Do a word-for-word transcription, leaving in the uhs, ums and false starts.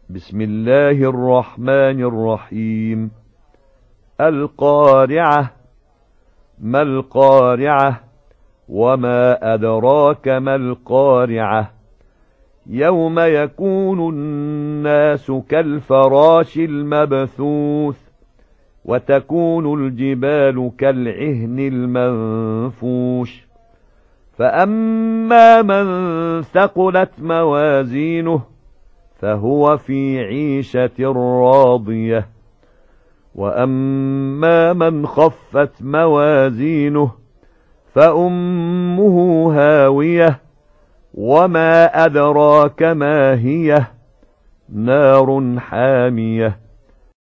بسم الله الرحمن الرحيم. القارعة. ما القارعة؟ وما أدراك ما القارعة؟ يوم يكون الناس كالفراش المبثوث وتكون الجبال كالعهن المنفوش. فأما من ثقلت موازينه فهو في عيشة راضية، وأما من خفت موازينه فأمه هاوية، وما أدراك ما هي؟ نار حامية.